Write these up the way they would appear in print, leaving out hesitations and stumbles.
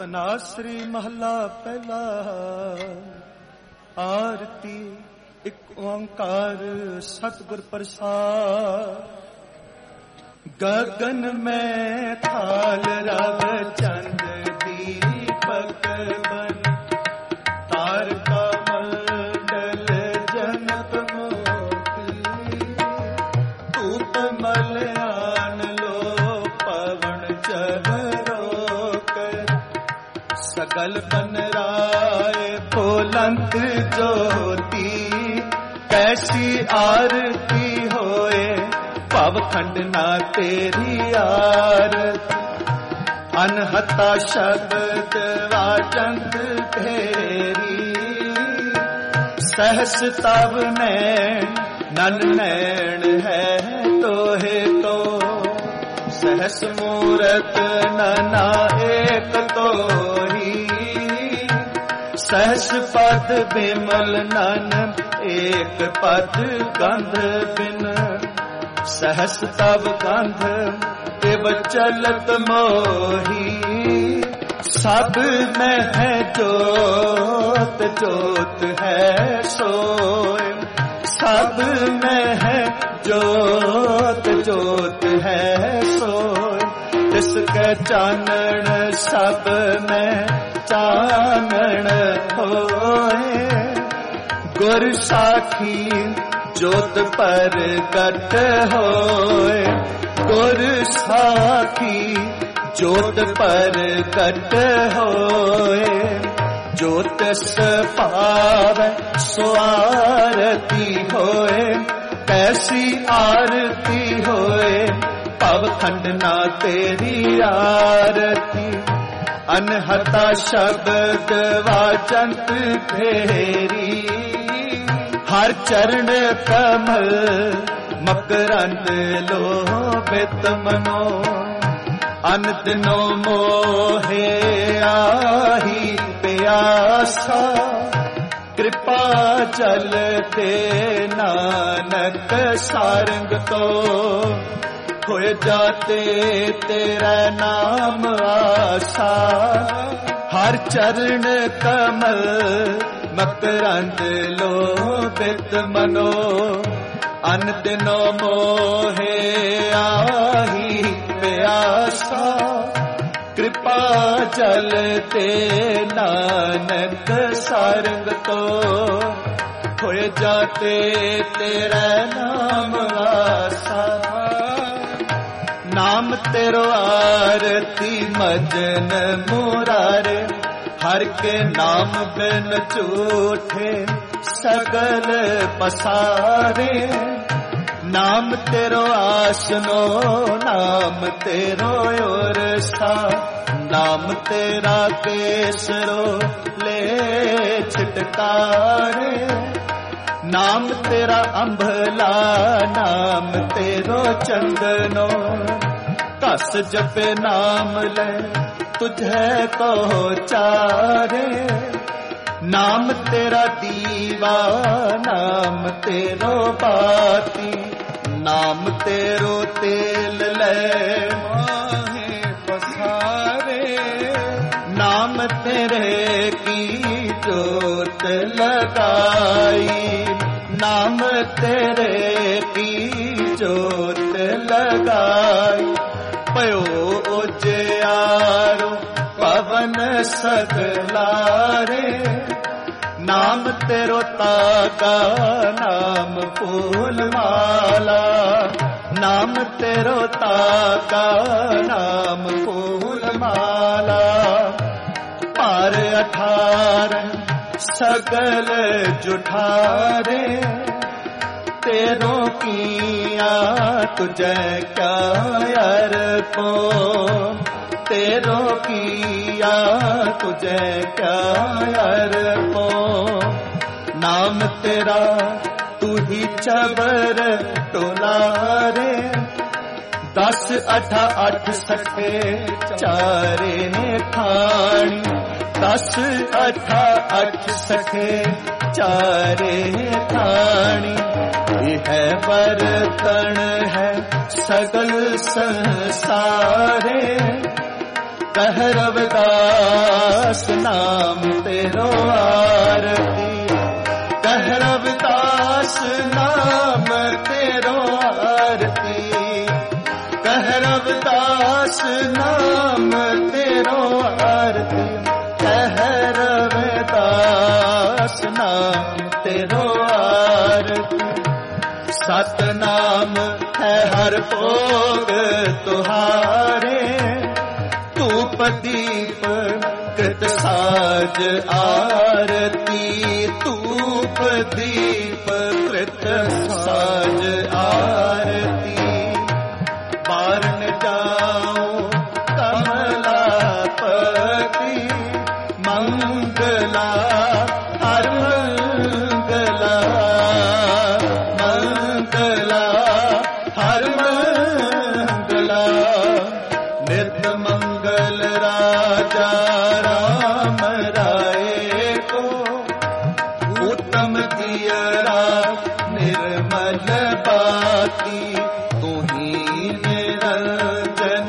ਧਨਾਸਰੀ ਮਹਲਾ ਪਹਿਲਾ। ਆਰਤੀ ਇੱਕ ਓੰਕਾਰ ਸਤਿਗੁਰ ਪ੍ਰਸਾਦ। ਗगन में थाल रव चंद दीपक बन, तारका मंडल जनक मोती। धूप मलयान लो पवन चबरोक, सकल बन राय बोलंत ज्योति। कैसी आरती होए भवखंड ना तेरी आरत। अनहता शब्द वाचंत तेरी, सहस तब नैन नन नैन है तोहे तो। सहस मूरत नना एक तो ही, सहस पद बिमल नन एक पद गंध बिन। सहस तब गंध तिब चलत मोही। सब में है जोत जोत है सोए। सब में है जोत जोत है सोए। जिसके चानन सब में चानन होए। गुर साखी जोत परगट होए। गुर साखी जोत परगट होए। ज्योतिष पावै सो आरती होए। कैसी आरती होए भवखंड ना तेरी आरती। अनहता शब्द वाचंत तेरी, हर चरण कमल मकरंद लोभित मनो। अनदिनो मोहे आही प्यासा। कृपा जल दे नानक सारंग तो। होए जाते तेरा नाम आसा। हर चरण कमल मकरंद लोभित मनो। अनदिनो मोहे आही प्यासा। कृपा जल ते नानक सारंग तो। होए जाते तेरा नाम आसा। नाम तेरो आरती मजन मुरारे। हर के नाम बिन झूठे सगल पसारे। नाम तेरो आसनो नाम तेरो ओरसा। नाम तेरा केसरो ले छिटकारे। नाम तेरा अम्भला नाम तेरो चंदनो। कस जपे नाम ले तुझे को चारे। नाम तेरा दीवा नाम तेरो बाती। नाम तेरो तेल ले माहे पसारे। नाम तेरे की जोत लगाई। नाम तेरे की जोत लगाई। पयो उजियारो पवन सगलारे। नाम तेरो ताका नाम फूल माला। नाम तेरो ताका नाम फूल माला। पार 18 सगल जुठारे। तेरो किया तुझे क्या अर्पो। तेरो किया तुझे क्या अर्पो। नाम तेरा तू ही चबर टोलारे। 10 8 8 सखे चारे ने खानी। 10 8 8 सखे चारे खानी। है बर्तन है सगल संसारे। कह रविदास नाम तेरो आरती, कह रविदास नाम तेरो आरती, कह रविदास नाम तेरो आरती, कह रविदास नाम तेरो आरती। सतनाम है हर भोग तुहारे, धूप दीप कृत साज आरती, धूप दीप कृत साज आरती। बारन जाओ कमलापति, मंगला हर मंगला, मंगला हर मंगला। नित मंगल राजा राम राय को, उत्तम दियरा निर्मल बाती, तुही निरंजन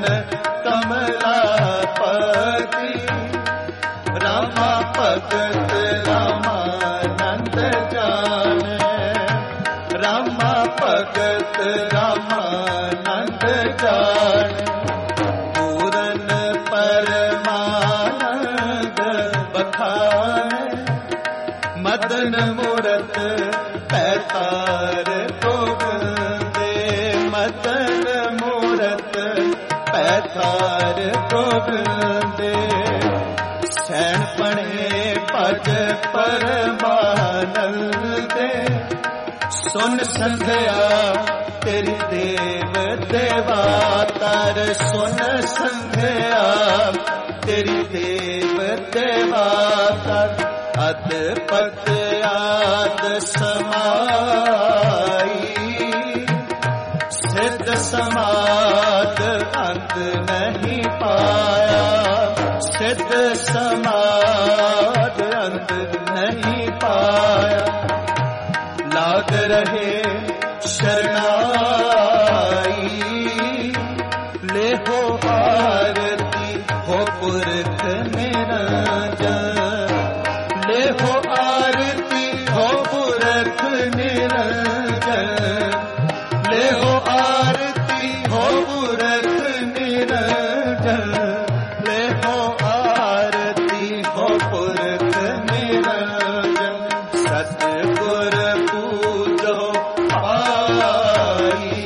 कमलापति। रामा भगत रामानंद जाने, रामा भगत रामानंद जाने। पूरन परमानंद बखाने, मदन मूरत पैतार गोविंदे, मदन मूरत पैतार गोविंदे। सैन पणे भज परमानंदे, सुन संध्या तेरी देव देवातर, सुन संध्या तेरी देव देवातर। अदपत आद समाई, सिद्ध समाद अंत नहीं पाया, सिद्ध समाद अंत नहीं पाया। लाग रहे शरणाई, ले हो आरती हो पुरख निरंजन, ले हो आरती हो पुरख निरंजन, ले हो आरती हो पुरख निरंजन, ले हो आरती हो पुरख निरंजन। सतगुर पूजो आई,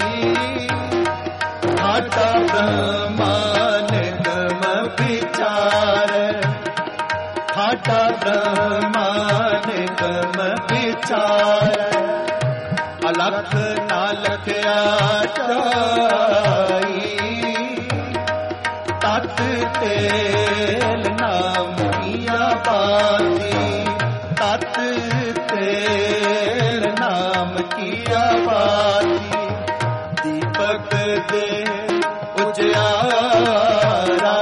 घाटा ब्रह्मा निगम विचार, घाटा ब्रह्मा निगम विचार। अलख नालख आचाई, तत तेल नाम किया बाती, तत तेल नाम किया बाती। दीपक दे उजियारा,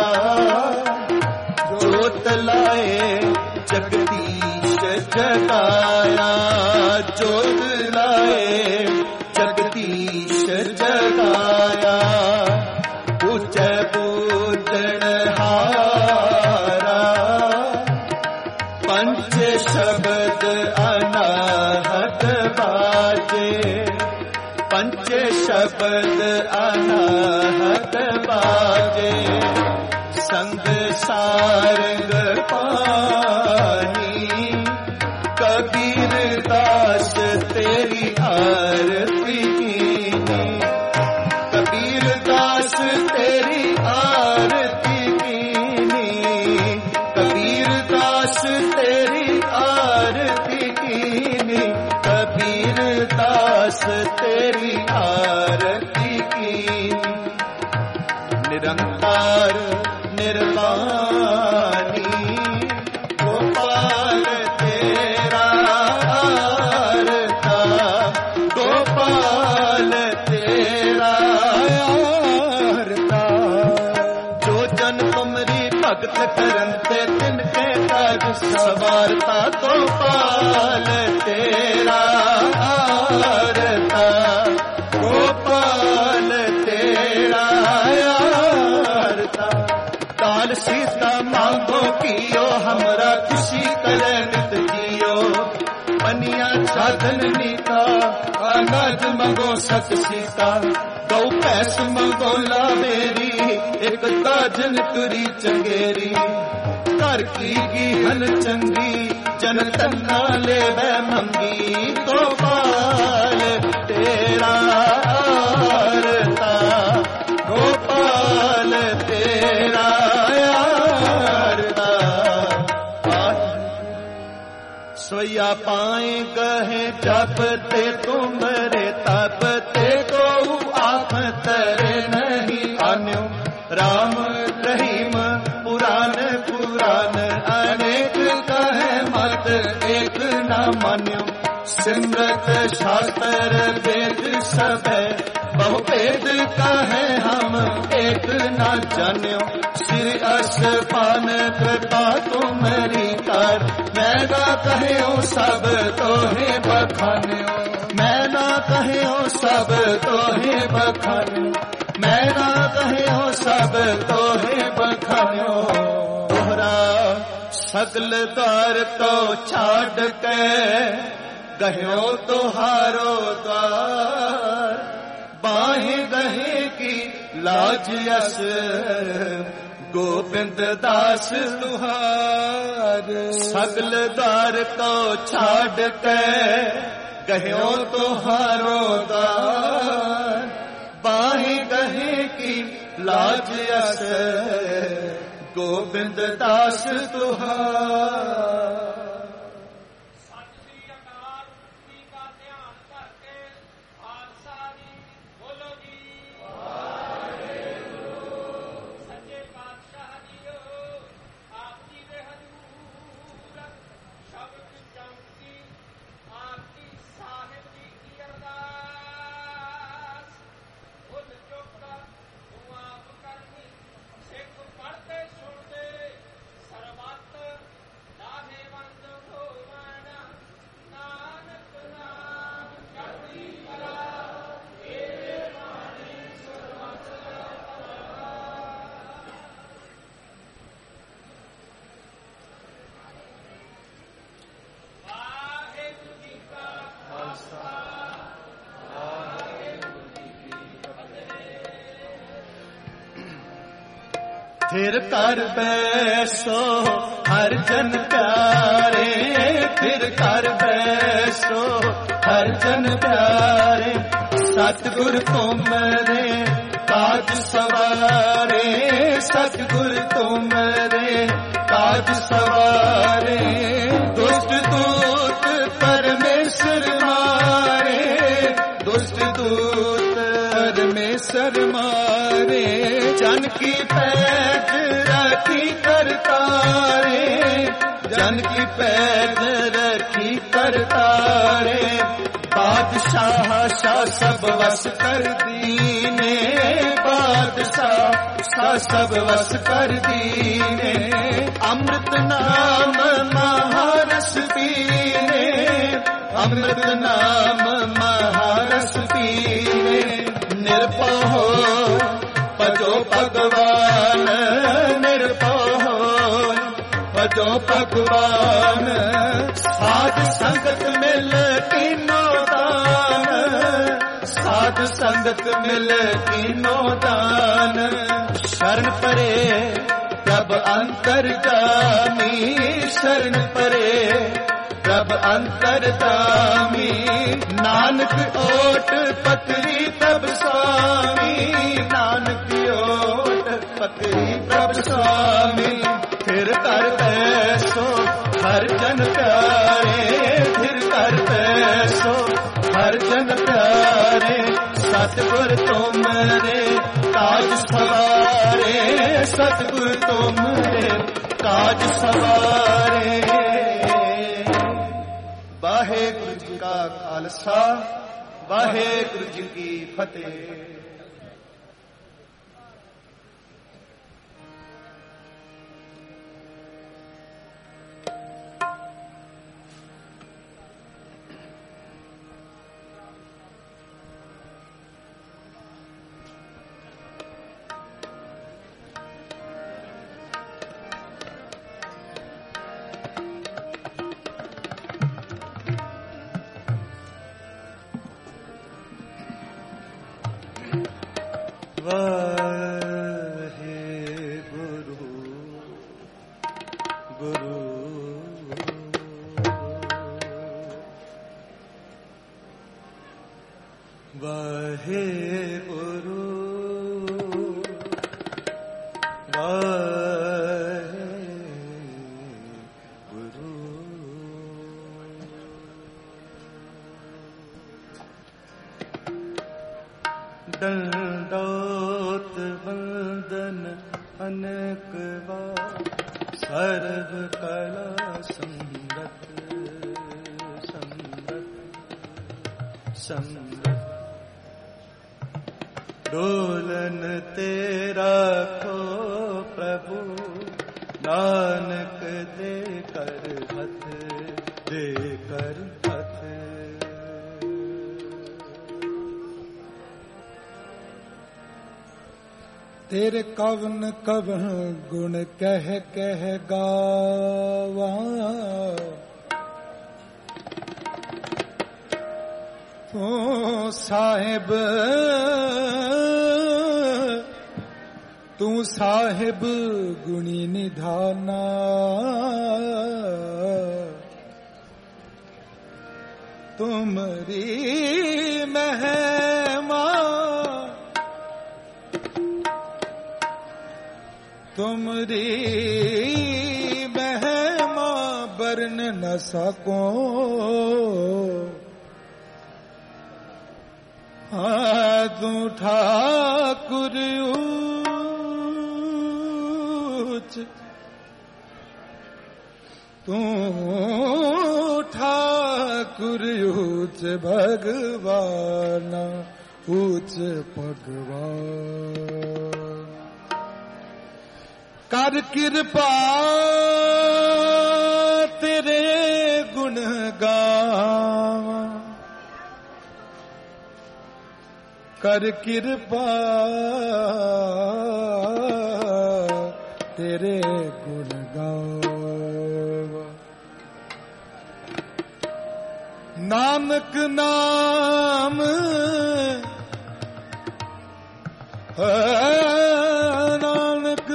जोत लाए जगदीश जगाया, जोत लाए जगदीश जगाया। पूजै पूजन हारा, पंच शब्द अनाहत बाजे, पंच शब्द अनाहत बाजे। संग सारंग पानी, कबीर दास तेरी आरती कीनी, कबीर दास तेरी आरती कीनी, कबीर दास तेरी आरती कीनी, कबीर दास तेरी आरती कीनी। निरंकार निर्वाणी, गोपाल तेरा आरता, गोपाल तेरा आरता। जो जन तुमरी भगत करते तिनके ताज सवारता, गोपाल तेरा आरता, गोपाल तेरा आरता। ताल सीता मांगो कियो हमरा खुशी करे नित जियो बनिया साधन नीता अनाज मंगो सत सीता गौ पैस मंगो लावेरी एक ताजन तुरी चंगेरी घर की हन चंगी जन तन्ना ले बै मंगी तो पाल तेरा आरता गोपाल तेरा आरता सोया पाए कहे जपते तुमरे तपते को आप तरे नहीं आन्यो राम रहीम पुराण पुराण अनेक कहे मत एक न मान्यो सिमरत शास्त्र वेद सब बहुवेद कहे हम एक न जान्यो श्री असपान कृपा तुमरी कर मैं ना कहे सब तोहे बखान्यो मैं ना कहे सब तोहे बखान्यो मैं ना कहे सब तोहे बखान्यो तोहरा सगल द्वार तो छाड़ के गयो तुहारो द्वार बाहे गहे की लाज यस गोविंद दास तुहार सगल द्वार को छाड़ के गयो तुहारो द्वार बाहे गहे की लाज यस गोविंद दास तुहार फिर कर बैसो हर जन प्यारे फिर कर बैसो हर जन प्यारे सतगुर तुमरे काज सवारे सतगुर तुमरे काज सवारे दुष्ट दूत परमेश्वर मारे दुष्ट दूत परमेश्वर मारे जन की पैज रखी करतारे जन की पैज रखी करतारे बादशाह शाह सब वस कर दीने बादशाह शाह सब वस कर दीने अमृत नाम महारस पीने अमृत नाम महारस पीने निर्भय भजो भगवान निर्भय भजो भगवान साध संगत मिल तीनों दान साध संगत मिल तीनों दान शरण परे प्रभ अंतर्गामी शरण परे प्रभ अंतर्गामी नानक ओट पतरी प्रभ स्वामी नानक ओट पतरी प्रभ स्वामी फिर कर बैसो हर जन प्यारे फिर कर बैसो हर जन प्यारे सतगुर तुमरे काज सवारे सतगुर तुमरे काज सवारे वाहेगुरु जी का खालसा वाहेगुरु जी की फतेह। वाहे गुरु गुरु वाहे गुरु वाहे गुरु दंडोत वंदन अनेक बार सर्व कला समृत समृत समृत डोलन तेरा खो प्रभु नानक दे कर हथ दे कर हथ तेरे कवन कवन गुण कह कह गावा तू साहिब तू साहिब गुणी निधाना तुमरी महिमा तुमरी महिमा बरन न सको तू ठाकुर ऊच तू ठाकुर ऊच भगवान ऊच भगवान कर कृपा तेरे गुण गावा कर कृपा तेरे गुण गावा नानक नाम नानक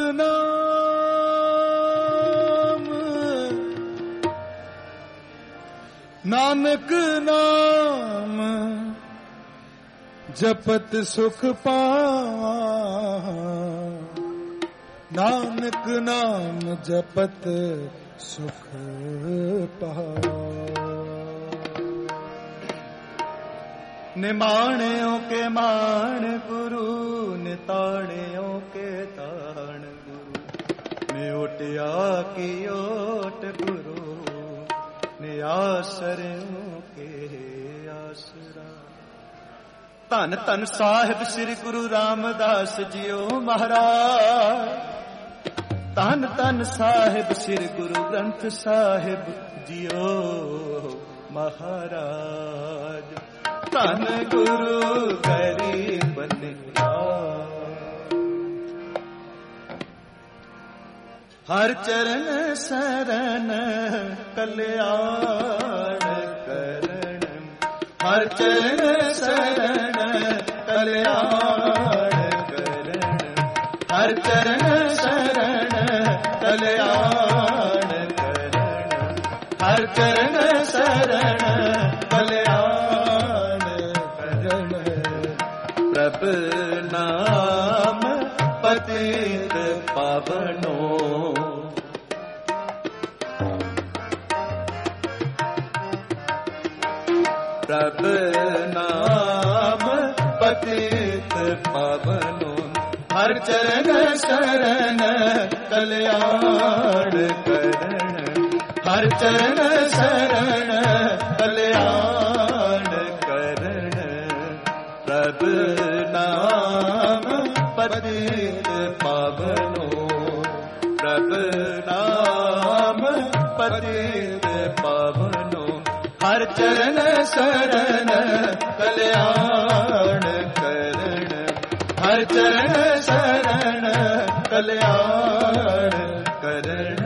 नाम नानक नाम जपत सुख पावा नानक नाम जपत सुख पावा निमाणियों के मान गुरु निताणियों के ताण गुरु नियोटिया की ओट गुरु नियासरियों के आसरा धन धन साहिब श्री गुरु रामदास जियो महाराज धन धन साहिब श्री गुरु ग्रंथ साहिब जियो महाराज धन गुरु गरीब निवाज हर चरण शरण कल्याण करण हर चरण शरण कल्याण करण हर चरण शरण कल्याण करण हर चरण शरण कल्याण प्रभ नाम पतित पावनो प्रभ नाम पतित पावनो हर चरण शरण कल्याण करण हर चरण शरण कल्याण करण प्रभ नाम पतित पावनो प्रभ नाम पतित पावनो हर चरण शरण कल्याण करण हर चरण शरण कल्याण करण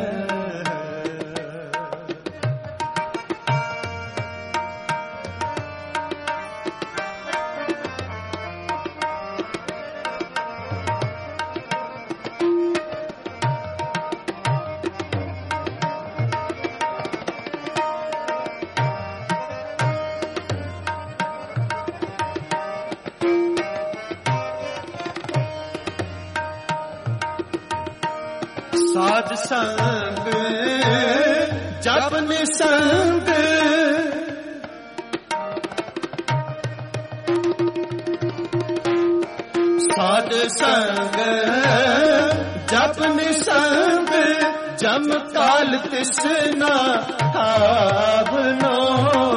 ਸਾਧ ਸੰਗ ਜਪ ਨਿਸੰਗ ਸਾਧ ਸੰਗ ਜਪ ਨਿਸੰਗ ਜਮ ਕਾਲ ਤਿਸਨਾ ਥਾਵਨੋ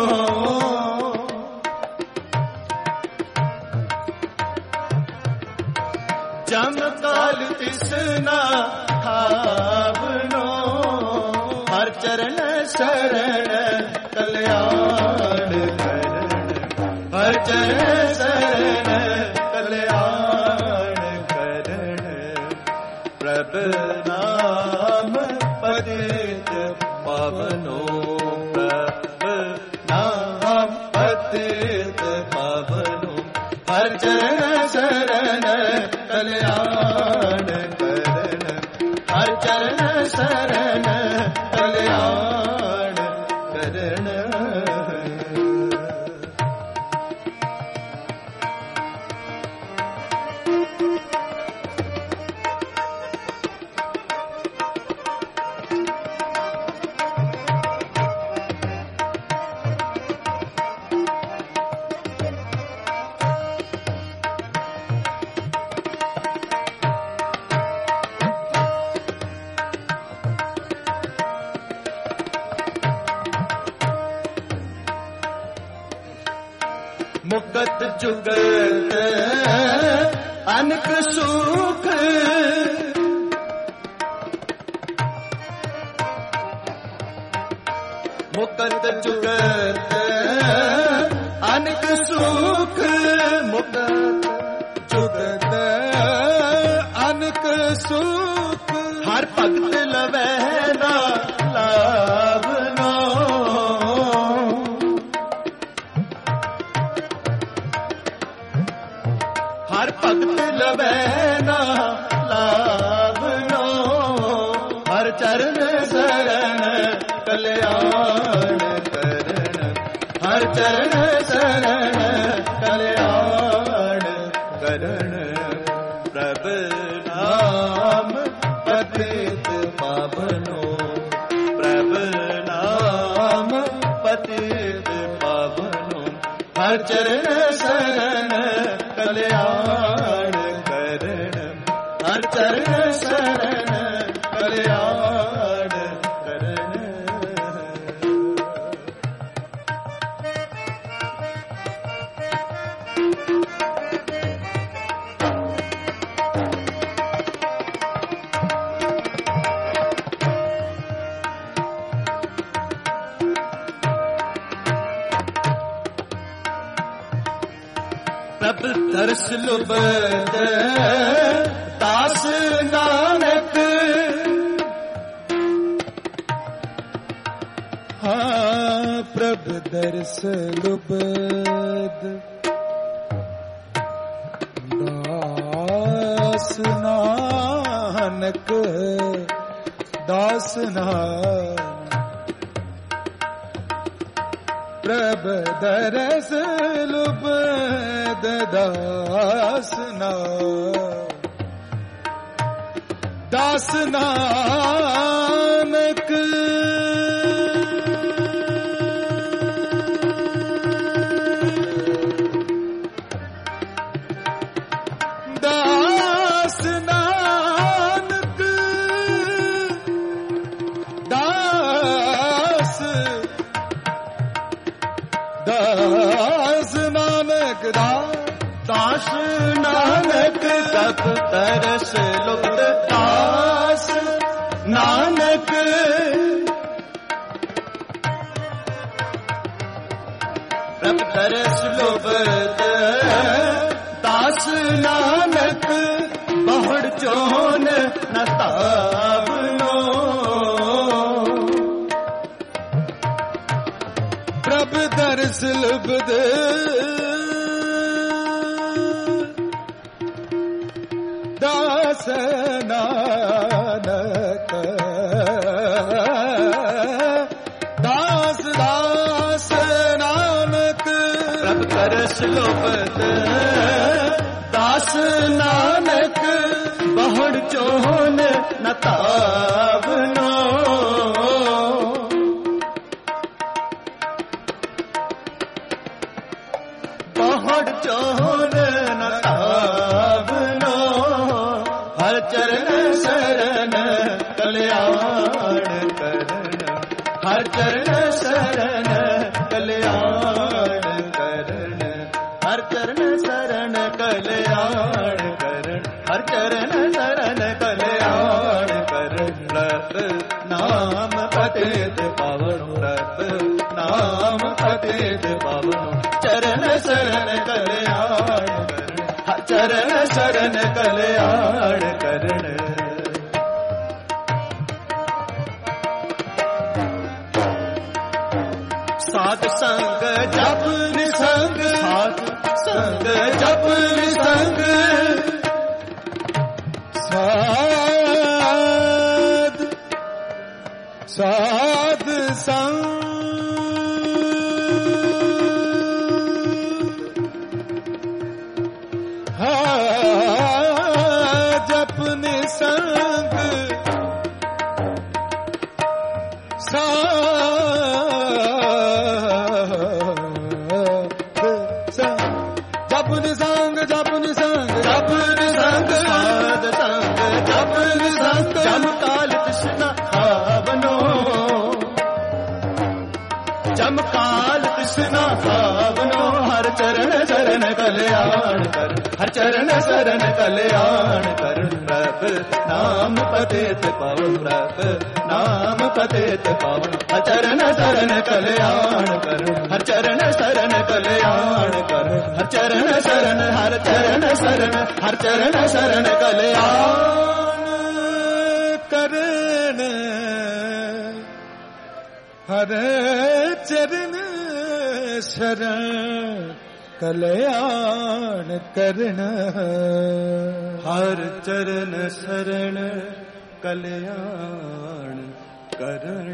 ਜਮ ਕਾਲ ਤਿਸਨਾ ਥਾਵਨੋ ਹਰ ਚਰਨ ਸਰਣ ਕਲਿਆਣ ਕਰਨ ਹਰ ਚਰਨ ਸਰਣ ਕਲਿਆਣ ਕਰਨ ਪ੍ਰਭ ਨਾਮ ਪਤਿਤ ਪਾਵਨੋ ਪ੍ਰਭ ਨਾਮ ਪਤਿਤ ਪਾਵਨੋ ਹਰ ਚਰਨ ਸਰਣ ਕਲਿਆਣ ਕਰਨ ਹਰ ਚਰਨ ਸਰਣ ਕਲਿਆਣ ਕਰਨ ਮੁਕਤ ਜੁਗਤ ਅਨਕ ਸੁਖ ਮੁਕਤ ਜੁਗਤ ਅਨਕ ਸੁਖ ਮੁਕਤ ਜੁਗਤ ਅਨਕ ਸੁਖ ਹਰ ਭਗਤ ਲਵੈ ਨਾ ਲਾਵਨੋ ਹਰ ਭਗਤ ਲਵੈ ਨਾ ਲਾਵਨੋ ਹਰ ਚਰਨ ਸਰਣ ਕਲਿਆਣ ਕਰਨ ਹਰ ਚਰਨ ਸਰਣ ਕਲਿਆਣ ਕਰਨ ਪ੍ਰਭ ਨਾਮ ਪਤਿਤ ਪਾਵਨੋ ਪ੍ਰਭ ਨਾਮ ਪਤਿਤ ਪਾਵਨੋ ਹਰ ਚਰਨ ਸਰਣ ਕਲਿਆਣ ਕਰਨ ਹਰ ਚਰਨ ਸਰਣ ਕਲਿਆਣ ਕਰਨ ਪ੍ਰਭ ਦਰਸ ਲੁਬਦ ਦਾਸ ਨਾਨਕ ਹਾਂ ਪ੍ਰਭ ਦਰਸ ਲੁਬਦ ਦਾਸ ਨਾਨਕ ਦਾਸ ਨਾਨਕ ਪ੍ਰਭ ਦਰਸ ਲੁਬਦ ਦਾਸ ਦਾਸ ਨਾਨਕ ਦਾਸ ਨਾਨਕ ਦਾਸ ਦਾਸ ਨਾਨਕ ਦਾਸ ਨਾਨਕ ਤਪ ਤਰਸ ਲੁਬਦ ਦਾਸ ਨਾਨਕ ਪ੍ਰਭ ਤਰਸ ਲੁਬਦ ਦਾਸ ਨਾਨਕ ਬਹੁੜ ਚੋਨ ਨ ਤਾਵਨੋ ਪ੍ਰਭ ਦਰਸ ਲੁਬਦ ਦਾਸ ਨਾਨਕ ਦਾਸ ਦਾਸ ਨਾਨਕ ਪ੍ਰਭ ਤਰਸ ਲੁਬਦ ਦਾਸ ਨਾਨਕ ਬਹੁੜ ਚੋਨ ਨ न तावनो, बहुत जोर न तावनो, हर चरण शरण कल्याण करण, हर चरण शरण कल्याण करण, हर चरण शरण कल्याण करण, हर चरण शरण कल्याण करण। रत नाम पतित पावन, रत नाम पतित पावन, चरण शरण कल्याण करण, हर चरण शरण कल्याण करण। साध संग जप निसंग, साध संग जप निसंग, साध साध संग जप निसंग, जप निसंग, जप निसंग, जप निसंग, साध संग जप निसंग, जम काल तृष्णा भावनो, जम काल तृष्णा भावनो, हर चरण शरण कल्याण कर, हर चरण शरण कल्याण कर। प्रभ नाम पतित पावन, प्रभ नाम पतित पावन, हर चरण शरण कल्याण कर, हर चरण शरण कल्याण कर, हर चरण शरण, हर चरण शरण, हर चरण शरण कल्याण करण, हर चरण शरण कल्याण करण, हर चरण शरण कल्याण करण।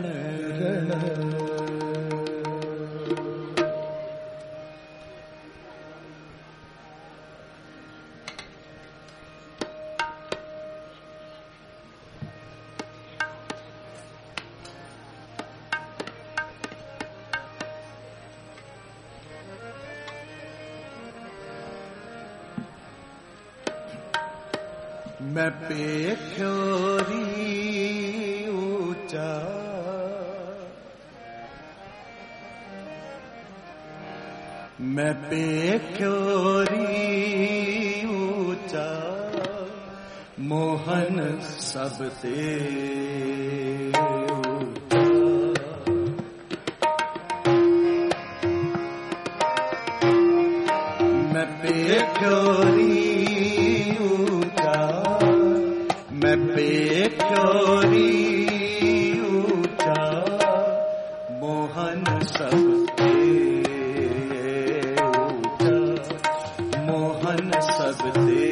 मैं पेख्योरी ऊंचा, मैं पेख्योरी ऊंचा, मोहन सबते ऊंचा, मैं पेख्योरी मैं पेख्योरी ऊंचा, मोहन सबते ऊंचा, मोहन सबते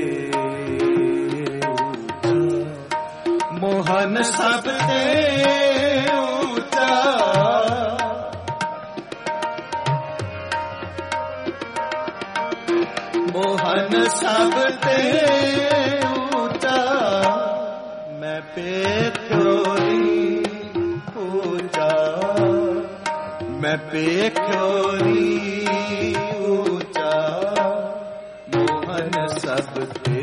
ऊंचा, मोहन सबते ऊंचा, मोहन सबते ऊंचा, मैं पेख्योरी ऊंचा, मैं पेख्योरी ऊंचा, मोहन सबते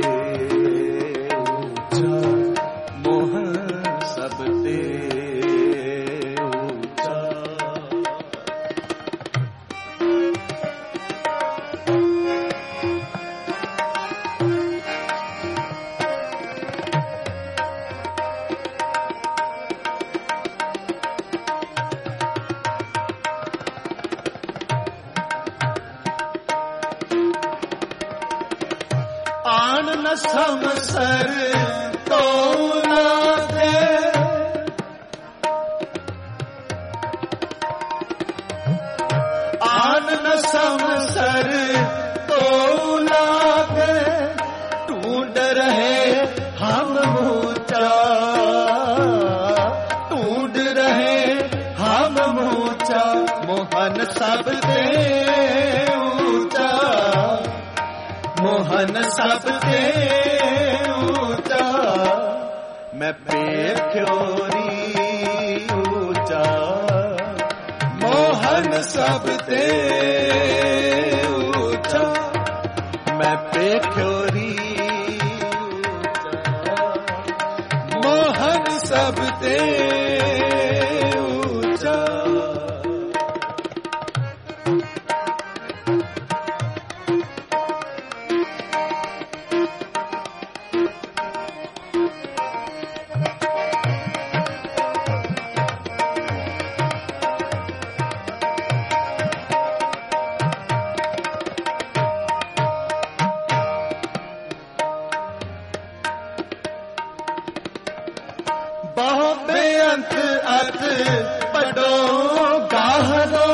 ऊंचा, मोहन सबते ऊंचा। आन न समसर तो लागे, आन न समसर तो लागे, ढूंढ रहे हम ऊंचा, ढूंढ रहे हम ऊंचा, मोहन सबते ऊंचा, मोहन सबते ऊंचा, मैं पेख्योरी ऊंचा मोहन सब ते ऊंचा मैं पेख्योरी मोहन सब ते ऊंचा बेअंत अत बड़ो गाहरो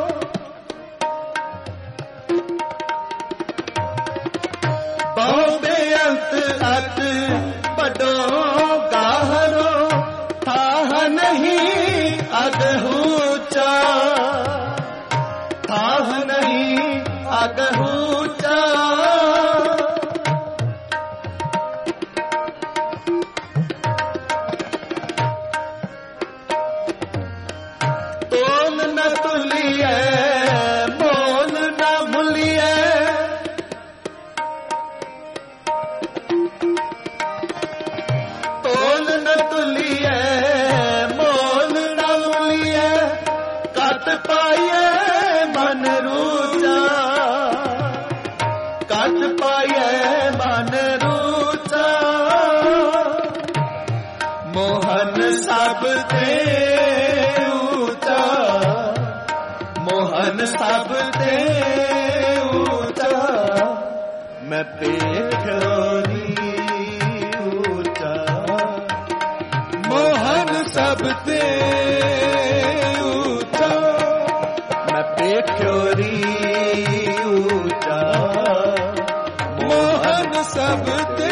बहु बेअंत अत बड़ो गाहरो थाह नहीं अगहूचा थाह नहीं अगहूचा मोहन सब ते ऊंचा मोहन सब ते ऊंचा मैं पेख्योरी ऊंचा मोहन सब ते ऊंचा मैं पेख्योरी ऊंचा मोहन सब ते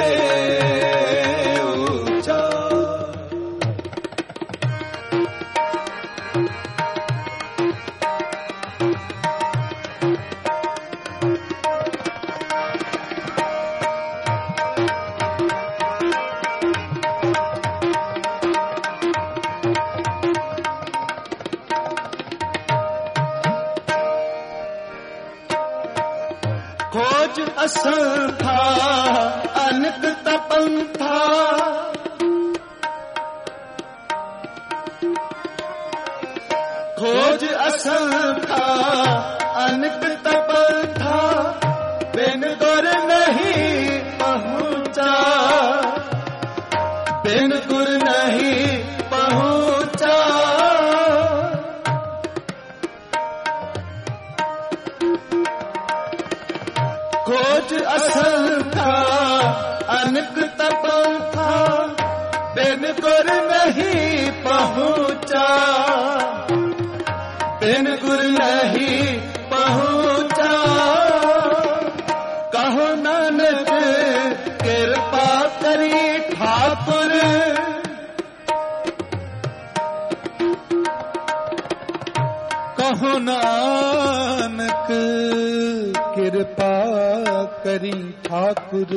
खोज असंथा अनक तपंथा खोज असंथा अनक तपंथा बिन गुर नहीं पहुंचा बिन गुर नहीं पहुंचा खोज असल था अनक तपन था बिन गुर नहीं पहुंचा बिन गुर नहीं पहुंचा कहो नानक कृपा करी ठाकुर कहो नानक कृपा करी ठाकुर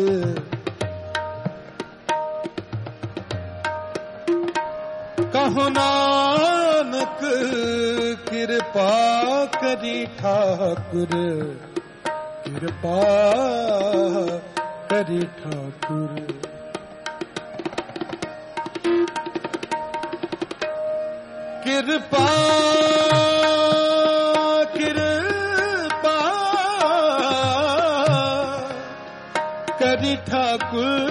कहो नानक कृपा करी ठाकुर कृपा करी ठाकुर कृपा करी ठाकुर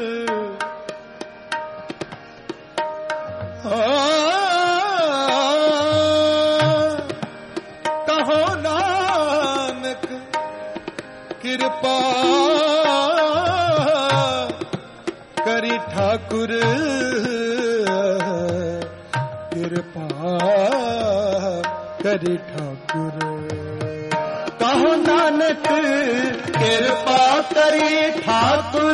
कहो नानक कृपा करी ठाकुर कृपा करी ठाकुर कहो नानक कृपा करी ठाकुर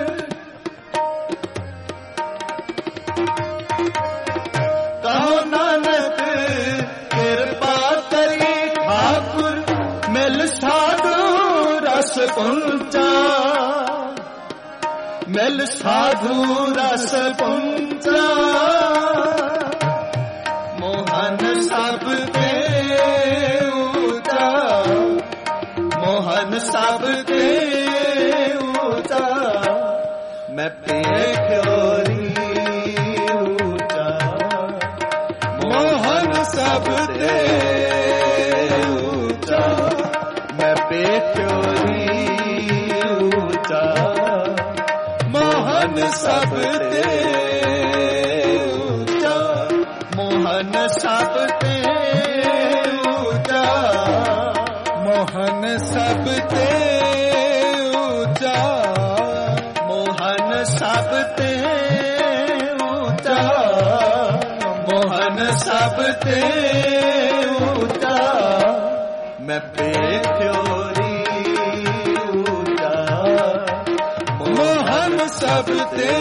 कहो नानक कृपा करी ठाकुर मिल साधु रस पुंचा मिल साधु रस पुंजा मोहन सब ते ऊंचा मोहन सब ते ऊंचा मैं पेख्योरी ऊंचा मोहन सब ते ऊंचा मैं पेख्योरी ऊंचा मोहन सब ते ऊंचा मोहन सब ते ऊंचा मोहन सब ते ऊंचा मोहन सब ते ऊंचा मोहन सब ते ऊंचा मैं पेख्योरी ऊंचा मोहन सब ते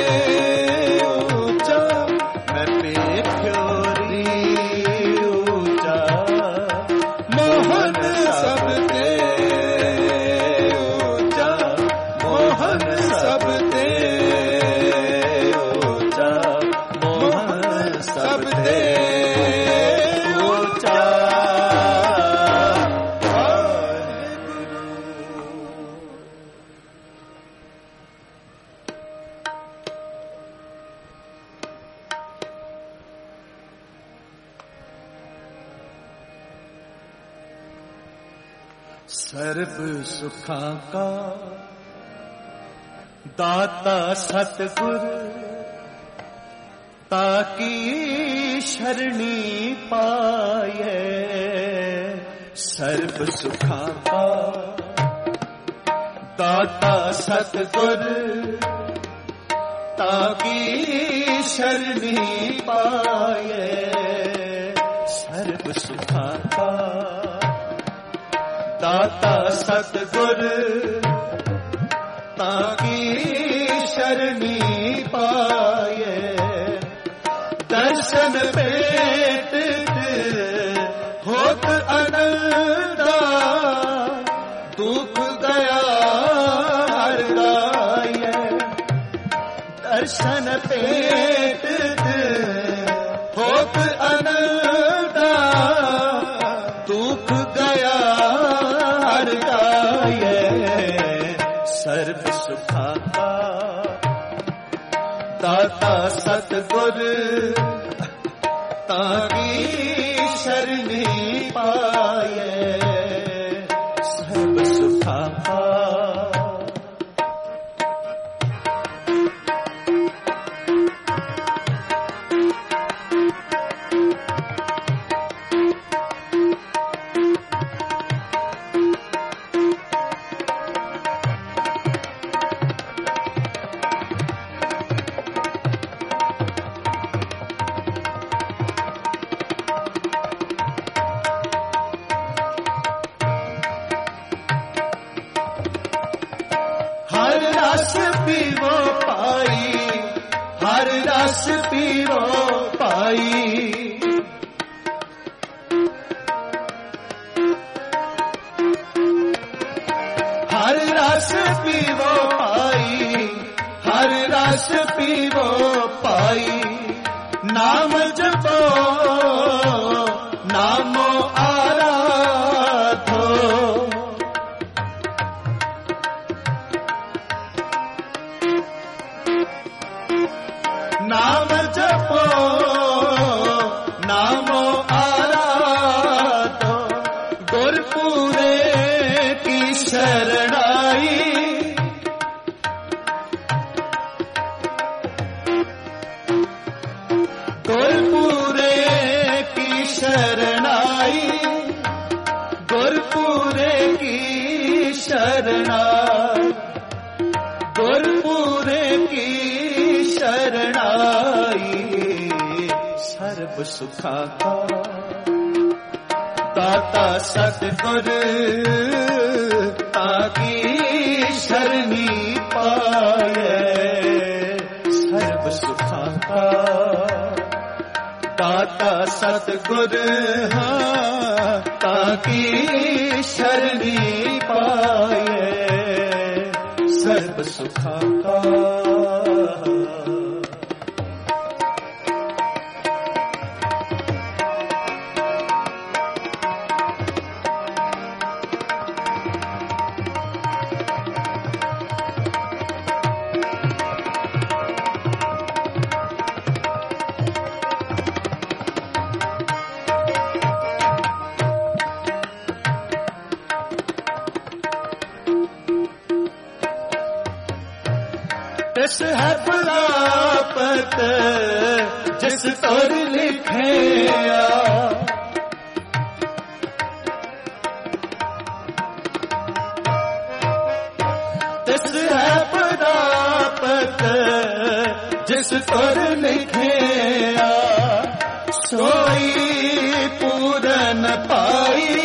ऊंचा मैं पेख्योरी ऊंचा मोहन सब ते ऊंचा मोहन सब ते ऊंचा मोहन सब ते ऊंचा सर्व सुखां का दाता सतगुर ताकी शरणी पाए सर्व सुखां का दाता सतगुर ताकी शरणी पाए सर्व सुखां का दाता सतगुर ताकी शरणी पाए दर्शन पेट होत अनंदा दुख गया हर गाये दर्शन पेट होत अनंदा दुख गया सर्व सुखा का दाता सतगुर ताकी शरणी पाए सर्व सुखा का रस पीवो पाई हर रस पीवो पाई हर रस पीवो पाई हर रस पीवो पाई नाम जपो नामो आराधो नाम जपो नामो आराधो गुरपुरे की शरणाई गुरपुरे की शरणाई गुरपुरे की शरणाई गुरपुरे की शरणाई सर्व सुखा का दाता सतगुर ताकी शरणी पाए सर्व सुखा का दाता सतगुर ताकी शरणी पाए सर्ब सुखा का। तिस है प्राप्त जिस तोर लिखिया, तिस है प्राप्त जिस तोर लिखिया, सोई पूरन पाई।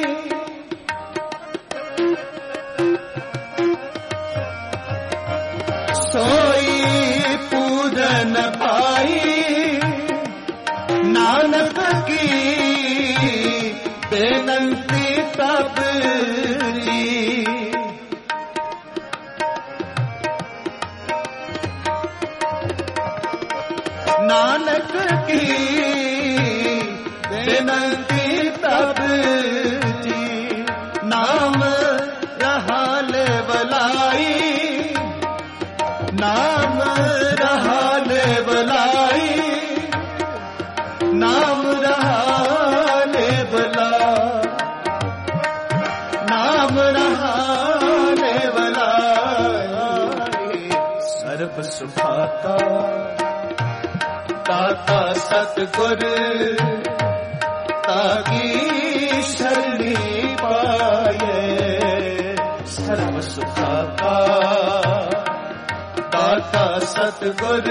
सोई पूरन पाई, नानक की बेनंती तब जी। नानक की बेनंती तब जी, नाम रहा ले बलाई, नाम रहा ले बलाई, नाम रहा ले बलाई, नाम रहा ले बलाई। सर्व सुखा का दाता सतगुर, ताकी शरणी पाए। सर्व सुखा का दाता सतगुर,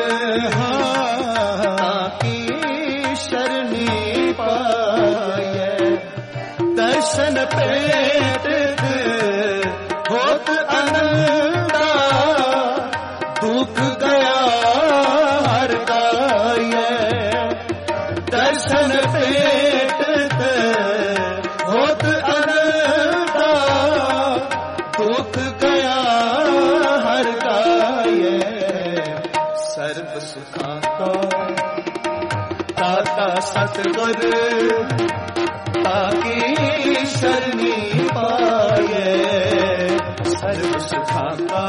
ताकी शरणी पाए। दर्शन पेट होत आनंदा, दुख गया हर गाये। दर्शन पेट होत आनंदा, दुख गया हर गाये। सर्व सुखा का दाता सतगुर, ताकी शरणी पाए। सर्व सुखा का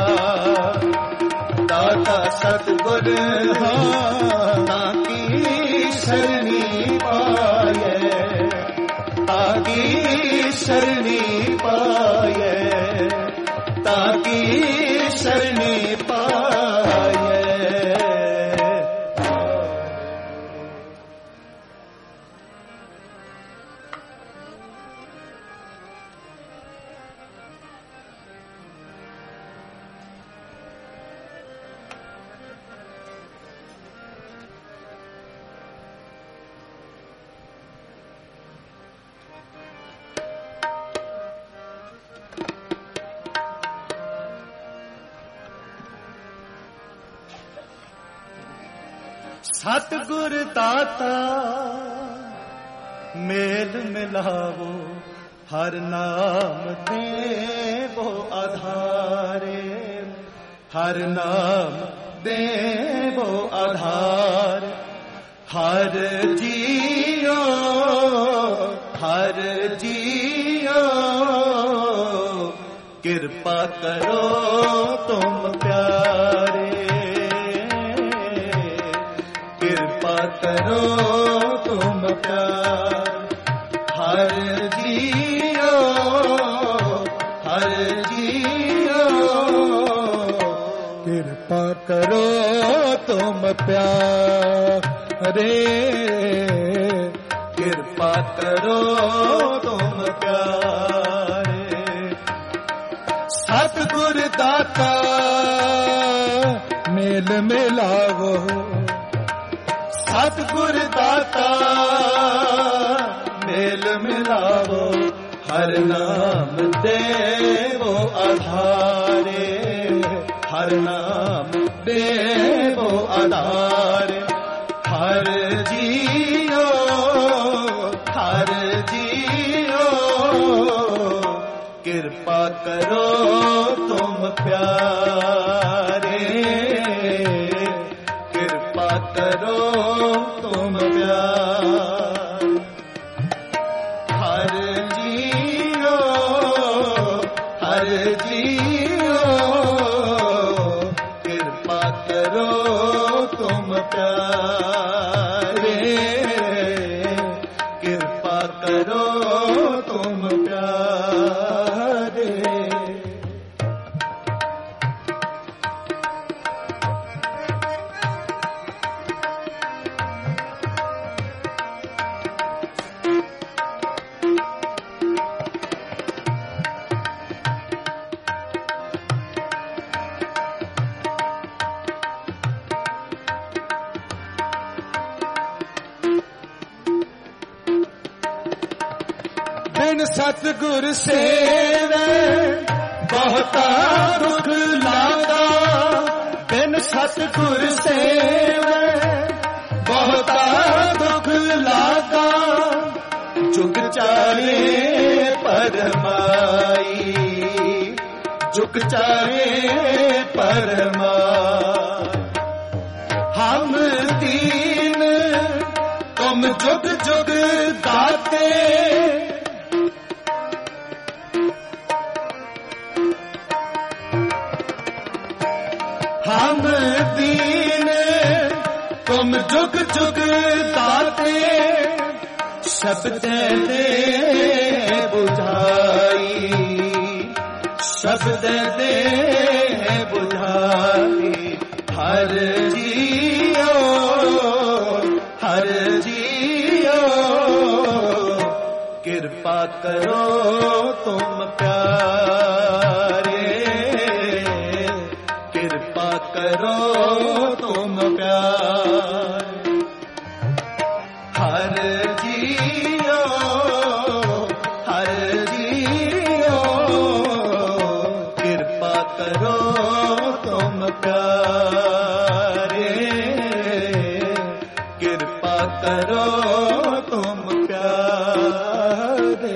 दाता सतगुर, ताकी शरणी पाए। ताकी शरणी पाए, ताकी शरणी पाए। सतगुर दाता मेल मिलावो, हर नाम देवो आधारे। हर नाम देवो आधार, हर जियो हर जियो। कृपा करो तुम प्यारे, कृपा करो तुम प्यार। हर जियो हर जियो, कृपा करो तुम प्यारे। कृपा करो तुम प्यारे। सतगुर दाता मेल मिलावो, सतगुर दाता मेल मिलावो। हर नाम देवो आधारे, हर नाम देवो आधारे। हर जियो हर जियो, कृपा करो तुम प्यारे, कृपा करो तुम प्यारे। हर जियो कृपा करो तुम प्यारे, कृपा करो तुम प्यारे। बिन सतगुर सेवे बहुता दुख लागा, बिन सतगुर सेवे बहुता दुख लागा। जुग चाहे परमाई, जुग चाहे परमाई। हम दीन तुम जुग जुग गाते, हम दीन तुम जुग जुग दाते। शब्द दे बुझाई, शब्द दे बुझाई। हर जियो कृपा करो तुम प्यारे, कृपा करो तुम प्यारे। हर जियो कृपा करो तुम प्यारे, कृपा करो तुम प्यारे।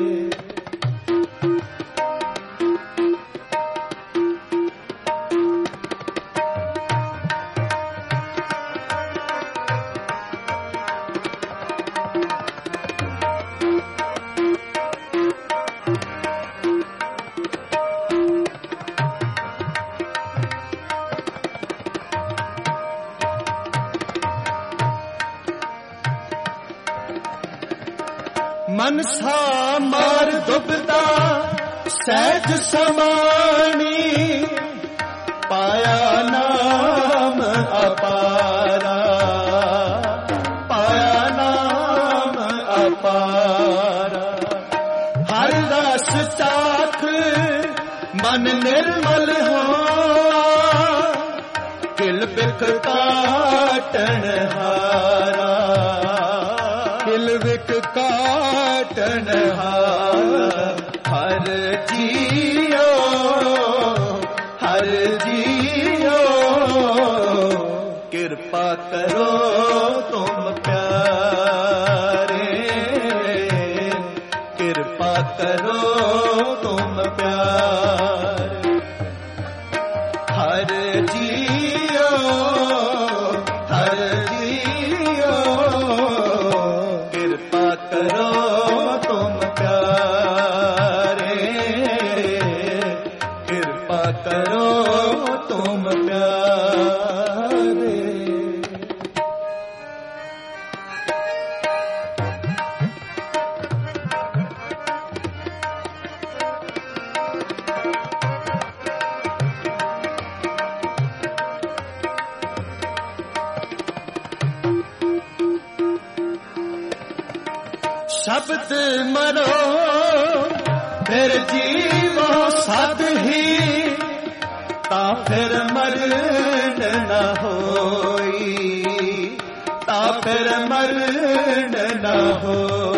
मनसा मार दुबदा सहज समानी, पाया नाम अपारा, पाया नाम अपारा। हर रस चाख मन निर्मल हो, किल बिख काटन हारा, किल बिख काटन हारा। हर जियो कृपा करो तुम प्यारे, कृपा करो तुम प्यारे। हर जियो कृपा करो तुम प्यारे, कृपा करो तुम प्यारे। शब्द मरो फिर जीवो सद ही, ता फिर मरण न होई, ता फिर मरण न हो।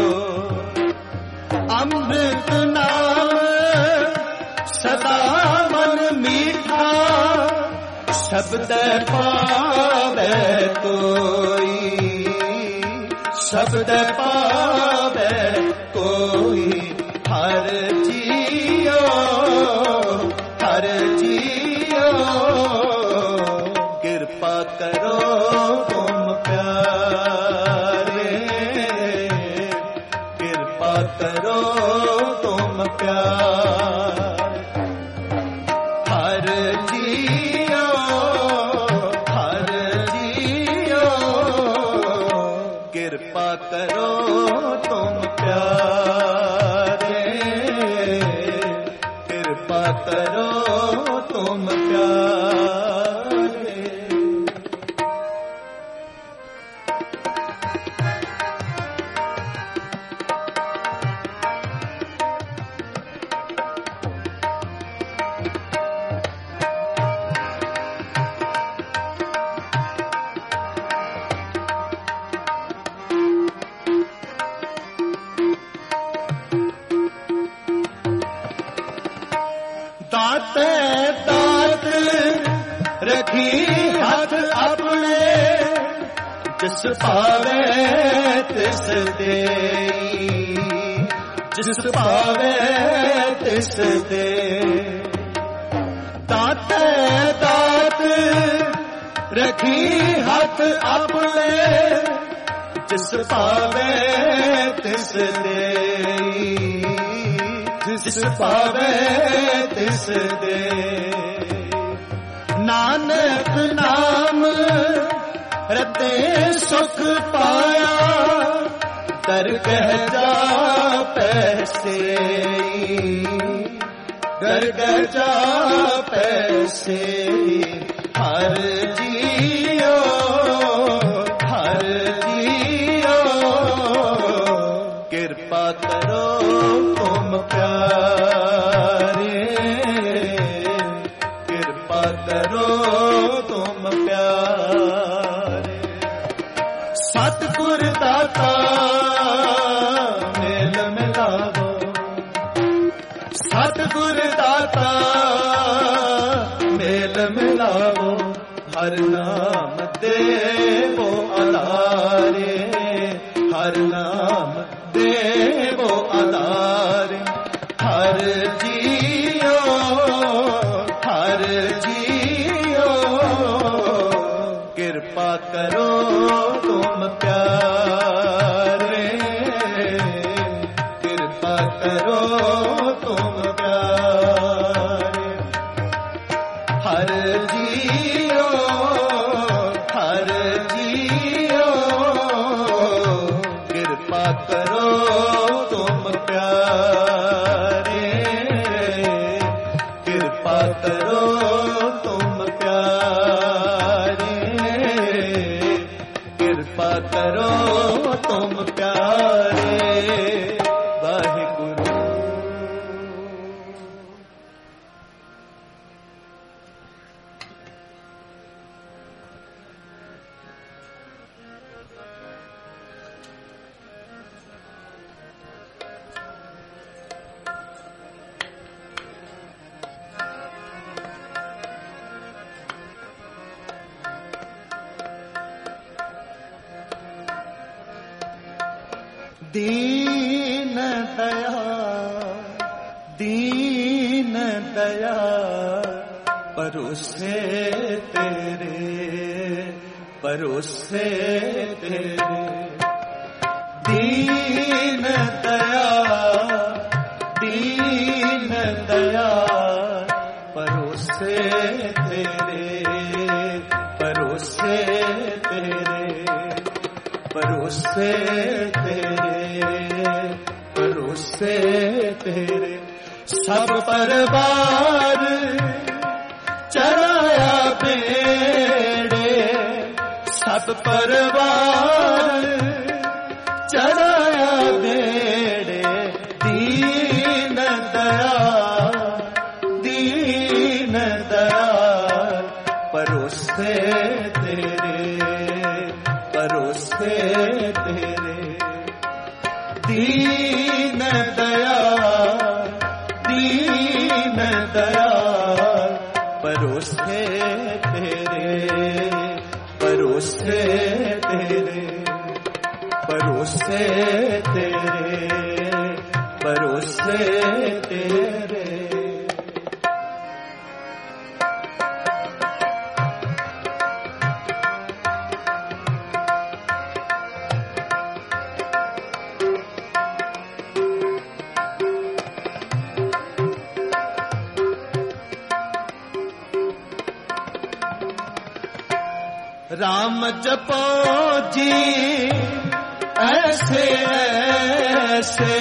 अमृत नाम सदा मन मीठा, शब्द पावे कोई, शब्द पावे कोई। हर जियो कृपा करो तुम प्यार। हर जियो कृपा करो तुम प्यारे, कृपा करो तुम प्यारे। दाते दात रखी हाथ अपने, जिस पावे तिस दे, जिस पावे तिस दे। दाते दात रखी हाथ अपने, जिस पावे तिस दे, जिस पावे तिस दे। नानक नाम रते सुख पाया, दरगह जा पैसे, दरगह जा पैसे। हर जियो कृपा करो तुम प्यारे, कृपा करो तुम प्यारे। सतगुर दाता मेल मिलावो, सतगुर दाता मेल मिलावो। हर नाम देवो अलारे, हर नाम देवो अलारे। हर जियो कृपा करो तुम प्यारे, कृपा करो तुम प्यारे। हर जियो कृपा करो तुम प्यारे, कृपा करो तुम प्यारे, कृपा करो तुम प्यारे। वाहिगुरु। दीन दया परोसे तेरे। दीन दया परोसे तेरे, परोसे तेरे, परोसे तेरे, परोसे तेरे। सब परवार चराया बेड़े, सब परवार चराया बेड़े। दीन दया परोसे तेरे, परोसे तेरे। दीन दया परोसे तेरे, परोसे तेरे, परोसे तेरे, परोसे तेरे। राम जपो जी ऐसे ऐसे,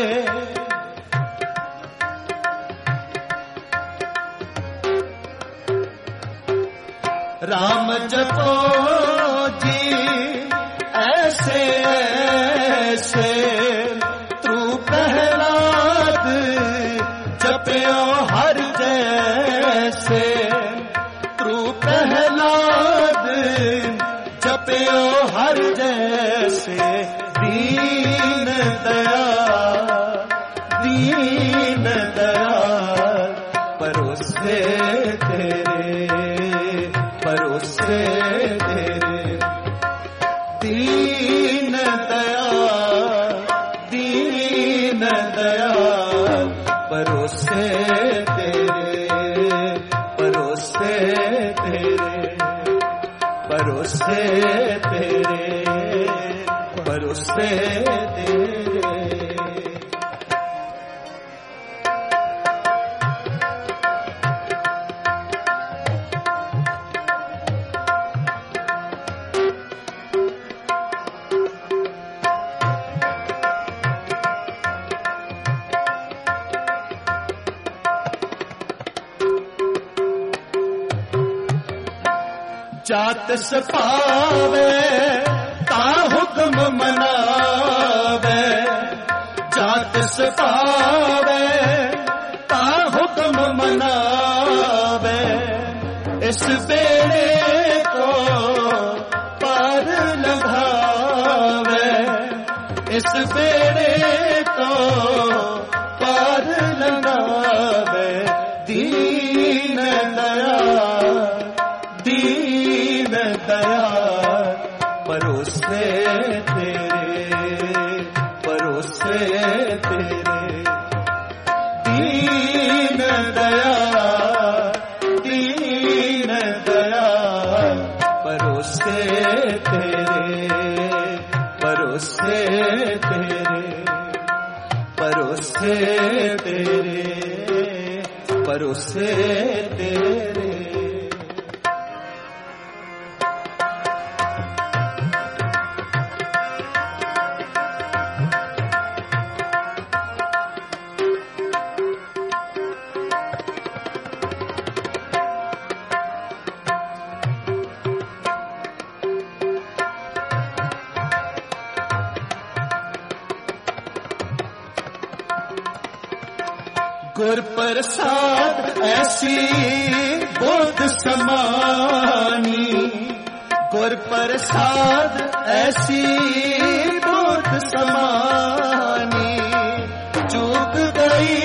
राम जपो जी ऐसे ऐसे, तू प्रहलाद जपयो हर जैसे, तू प्रहलाद जपयो हर जैसे, दीन दयाल परोसे तेरे, परोसे तेरे, दीन दयाल परोसे तेरे, परोसे तेरे, परोसे तेरे, परोसे तेरे। जात सपावे ता हुक्म मनावे, जात सपावे ता हुक्म मनावे, इस बेड़े को पार लगावे, इस बेड़े को पार लगावे, दीन दयाल, दीन दयाल परोसे तेरे, परोसे तेरे, दीन दयाल, दीन दयाल परोसे तेरे, परोसे तेरे, परोसे तेरे, परोसे तेरे। गुर प्रसाद ऐसी बुद्ध समानी, गुर प्रसाद ऐसी बुद्ध समानी, चूक गई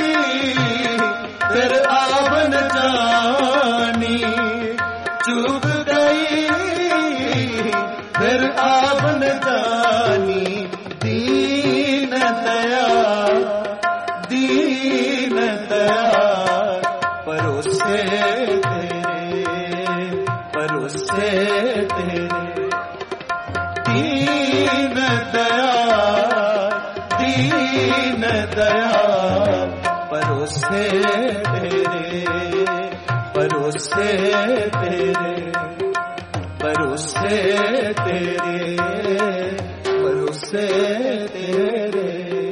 फिर आवन जानी, चूक गई फिर आवन जानी, दीन दयाल, दीन दयाल परोसे तेरे, परोसे तेरे, दीन दयाल, दीन दयाल परोसे तेरे, परोसे तेरे, परोसे तेरे, परोसे तेरे।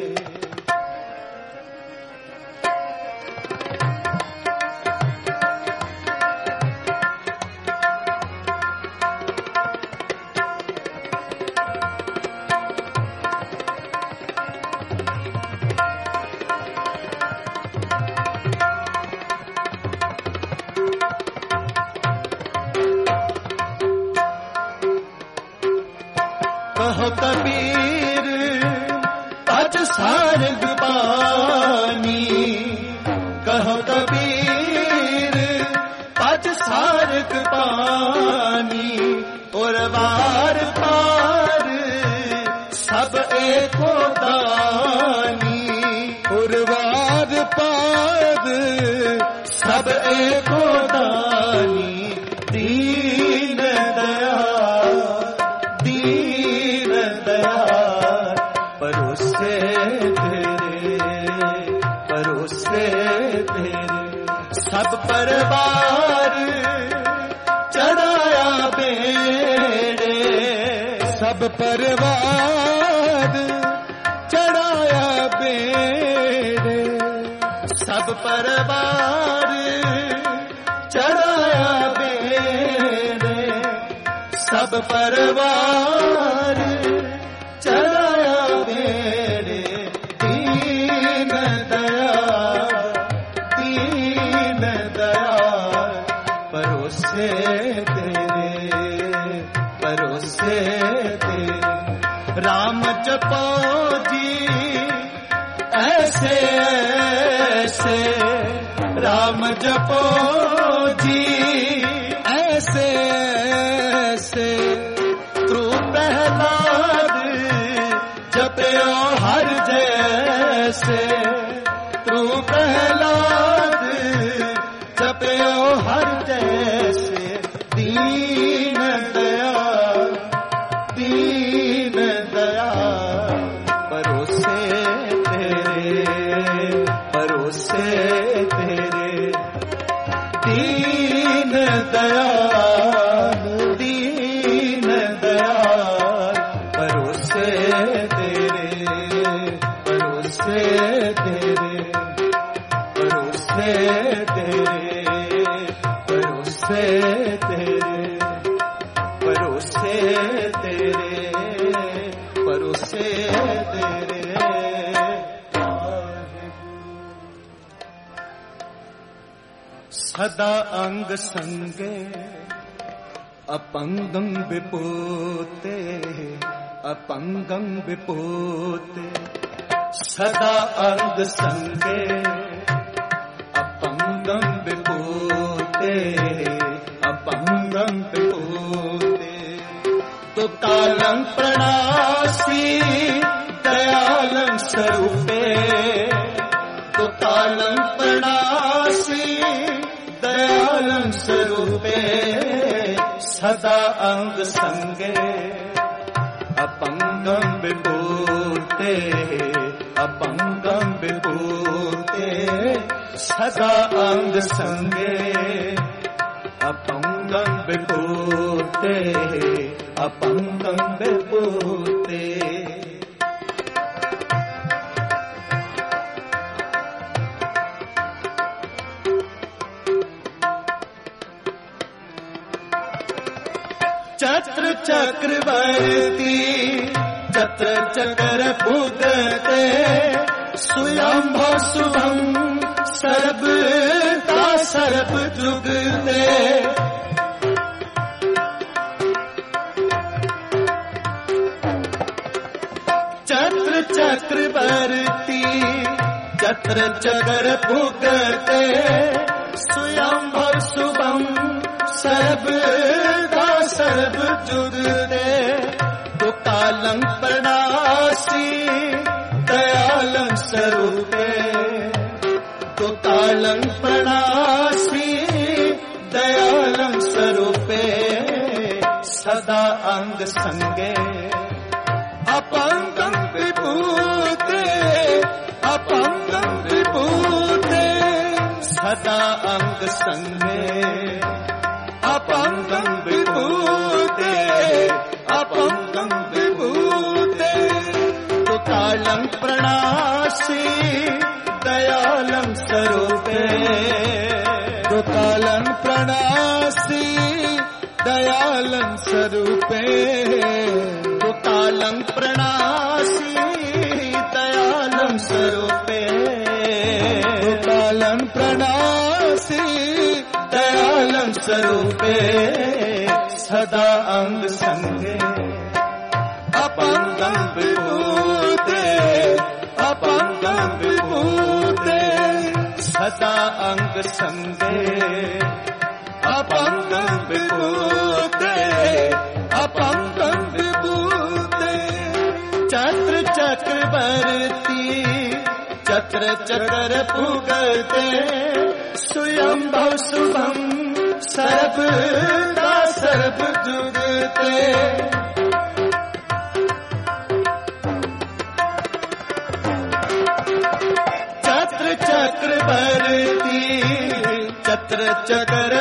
कहो कबीर पच सारग पानी, कहो कबीर पच सारग पानी, और वार पार सब एको दानी, और वार पार सब एको दानी, दीन दयाल, दीन दयाल परोसे तेरे, परोसे तेरे, सब परवार चढ़ाया बे परवार चढ़ाया बेड़े, सब परवार चढ़ाया बेड़े, सब परवार चढ़ाया बेड़े। दीन दया परोसे तेरे, राम जपो जी ऐसे ऐसे, राम जपो जी ऐसे ऐसे, तू प्रहलाद जपयो हर जैसे, तू प्रहलाद जपयो हर जैसे। दीन दया परोसे तेरे, दीन दया परोसे तेरे, परोसे तेरे, परोसे तेरे, परोसे तेरे, परोसे तेरे, परोसे तेरे। सदा अंग संगे अपंगं विपोते, अपंगं विपोते, सदा अंग संगे अपंगं विपोते, अपंगं विपोते। तो कालं प्रणासी दयालं स्वरूपे, तो कालं प्रणासी दयालं स्वरूपे। सदा अंग संगे अपंगं विभूते, अपंगं विभूते। सदा अंग संगे अपंगं विभूते, अपंगं विभूते। चत्र चक्रवर्ती चत्र चकर भुगते, स्वयंभो शुभं सर्वदा सर्व जुगते। चत्र चक्रवर्ती चत्र चकर भुगते, स्वयंभो शुभं सर्वदा सर्व जुगते। तो कालं प्रणासी दयालं स्वरूपे, तो कालं प्रणासी दयालं स्वरूपे। सदा अंग संगे अपंगं विभूते, अपंगं विभूते। सदा अंग संगे अपंगं विभूते, अपंगं विभूते। तो कालं प्रणासी दयालं स्वरूपे, तो कालं प्रणासी दयालं स्वरूपे। तो कालं प्रणासी दयालं स्वरूपे, तो कालं प्रणासी दयालं स्वरूपे। सदा अंग संगे अपंगं विभूते, अपंगं विभूते। सदा अंग संगे अपंगं विभूते, अपंगं विभूते। चत्र चक्रवर्ती चत्र चकर भुगते, स्वयंभो शुभं सर्वदा सर्व जुगते। चत्र चक्रवर्ती चत्र चकर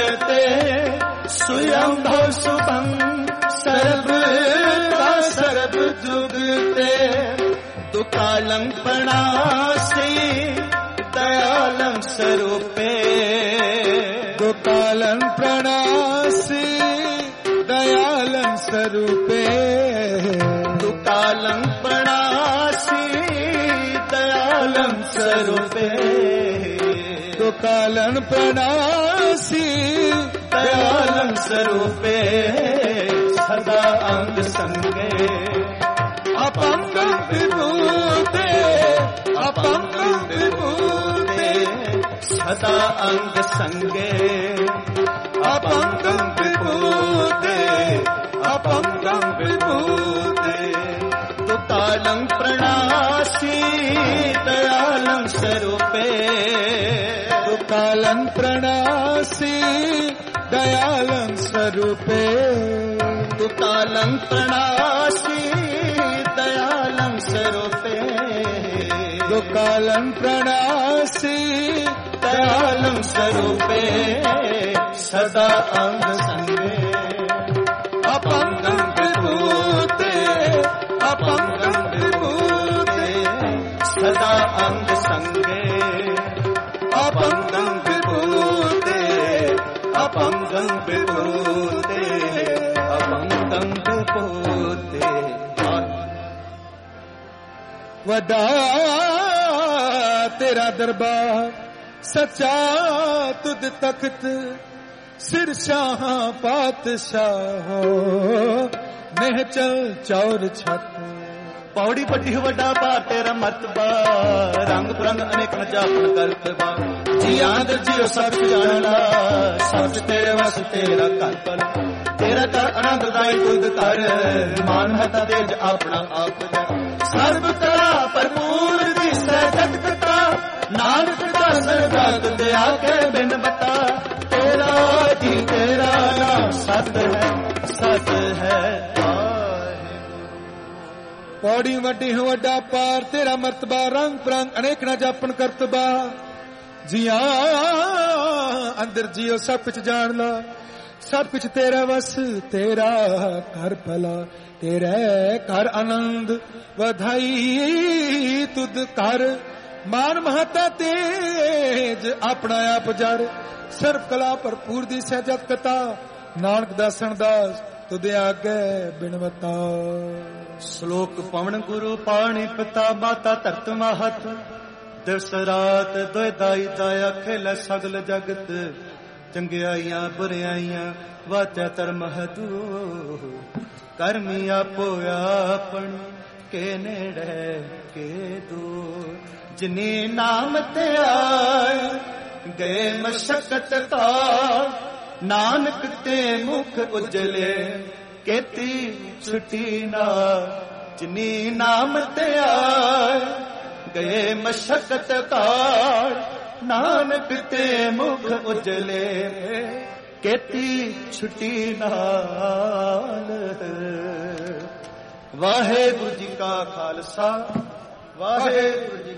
भुगते, स्वयंभो शुभं सर्वदा सर्व ਸਰਬ ਜੁਗ ਤੇ ਦੁਕਾਲੰ ਪ੍ਰਣਾਸੀ ਦਇਆਲੰ ਸਰੂਪੇ ਦੁਕਾਲੰ ਪ੍ਰਣਾਸੀ ਦਇਆਲੰ ਸਰੂਪੇ ਦੁਕਾਲੰ ਪ੍ਰਣਾਸੀ ਦਇਆਲੰ ਸਰੂਪੇ ਦੁਕਾਲੰ ਪ੍ਰਣਾਸੀ ਦਇਆਲੰ ਸਰੂਪੇ ਸਦਾ ਅੰਗ ਸੰਗੇ ਅਪੰਗੰ ਵਿਭੂਤੇ ਅਪੰਗੰ ਵਿਭੂਤੇ ਸਦਾ ਅੰਗ ਸੰਗੇ ਅਪੰਗੰ ਵਿਭੂਤੇ ਅਪੰਗੰ ਵਿਭੂਤੇ ਦੁਕਾਲੰ ਪ੍ਰਣਾਸੀ ਦਇਆਲੰ ਸਰੂਪੇ ਦੁਕਾਲੰ ਪ੍ਰਣਾਸੀ ਦਇਆਲੰ ਸਰੂਪੇ ਦੁਕਾਲੰ ਪ੍ਰਣਾਸੀ ਦਇਆਲੰ ਸਰੂਪੇ ਦੁਕਾਲੰ ਪ੍ਰਣਾਸੀ ਦਇਆਲੰ ਸਰੂਪੇ ਸਦਾ ਅੰਗ ਸੰਗੇ ਅਪੰਗੰ ਵਿਭੂਤੇ ਅਪੰਗੰ ਵਿਭੂਤੇ ਸਦਾ ਅੰਗ ਸੰਗੇ ਅਪੰਗੰ ਵਿਭੂਤੇ ਅਪੰਗੰ ਵਿਭੂਤੇ ਅਪੰਗੰ ਵਿਭੂਤੇ ਵੱਡਾ ਤੇਰਾ ਦਰਬਾਰ ਸੱਚਾ ਤੁਧ ਤਖਤ ਸਿਰ ਸ਼ਾਹਾਂ ਪਾਤਸ਼ਾਹ ਨਿਹਚਲ ਚੌਰ ਛਤ ਪੌੜੀ ਵੱਡੀ ਵੱਡਾ ਭਾਰ ਤੇਰਾ ਮਰਤਬਾ ਰੰਗ ਬਰੰਗ ਅਨੇਕ ਜਾਪਨ ਕਰਤਬਾ ਜੀ ਆਦਰ ਜੀਓ ਸਭ ਜਾਣਲਾ ਸਭ ਤੇਰੇ ਵਸ ਤੇਰਾ ਘਰ ਪਲ ਤੇਰਾ ਘਰ ਆਨੰਦਦਾਈ ਤੁਧ ਘਰ ਮਾਨ ਮਤਾ ਤੇਜ ਆਪਣਾ ਆਪ ਸਰਬ ਕਲਾ ਭਰਪੂਰ ਦਿਸੈ ਜਗ ਪਿਤਾ ਨਾਨਕ ਦਾਸਰ ਦਾਤ ਦਿਆ ਕੇ ਬਿਨ ਬਤਾ ਤੇਰਾ ਜੀ ਤੇਰਾ ਨਾਮ ਸਤ ਹੈ ਪੌੜੀ ਵੱਡੀ ਵੱਡਾ ਪਾਰ ਤੇਰਾ ਮਰਤਬਾ ਰੰਗ ਬਰੰਗ ਅਨੇਕ ਨਾ ਜਾਪਨ ਕਰਤਬਾ ਜੀਆਂ ਅੰਦਰ ਜੀਓ ਸਭ ਕੁਛ ਜਾਣ ਲਾ ਸਭ ਕੁਛ ਤੇਰਾ ਵਸ ਤੇਰਾ ਘਰ ਭਲਾ ਤੇਰੇ ਘਰ ਆਨੰਦ ਵਧਾਈ ਤੁਧ ਘਰ ਮਾਨ ਮਹਤਾ ਤੇਜ ਆਪਣਾ ਆਪ ਜਰ ਸਰਬ ਕਲਾ ਭਰਪੂਰ ਦੀ ਸਹਿਜਤ ਕਥਾ ਨਾਨਕ ਦਾਸਨ ਦਾਸ ਤੁਧ ਆਗੇ ਬਿਨਵਤਾ ਸ਼ਲੋਕ ਪਵਨ ਗੁਰੂ ਪਾਣੀ ਪਿਤਾ ਮਾਤਾ ਧਰਤ ਮਹਤ ਦਿਵਸ ਰਾਤ ਦੋਇ ਦਾਈ ਦਾਇਆ ਖੇਲੇ ਸਗਲ ਜਗਤ ਚੰਗਿਆਈਆਂ ਬੁਰਿਆਈਆਂ ਵਾਚਾ ਧਰਮ ਹਦੂ ਕਰਮੀ ਆਪੋ ਆਪਣ ਕੇ ਨੇੜੇ ਕੇ ਦੂਰ ਜਿਨੀ ਨਾਮ ਤੇ ਆਏ ਗਏ ਮਸ਼ਕਤ ਕਾ ਨਾਨਕ ਤੇ ਮੁਖ ਉਜਲੇ ਕੀਤੀ ਛੁਟੀ ਨਾ ਜਿਨੀ ਨਾਮ ਤੇ ਆਏ ਗਏ ਮਸ਼ਕਤ ਕਾਲ ਨਾਨਕ ਤੇ ਮੁਖ ਉਜਲੇ ਕੀਤੀ ਛੁਟੀ ਨਾਲ ਵਾਹਿਗੁਰੂ ਜੀ ਕਾ ਖਾਲਸਾ ਵਾਹਿਗੁਰੂ ਜੀ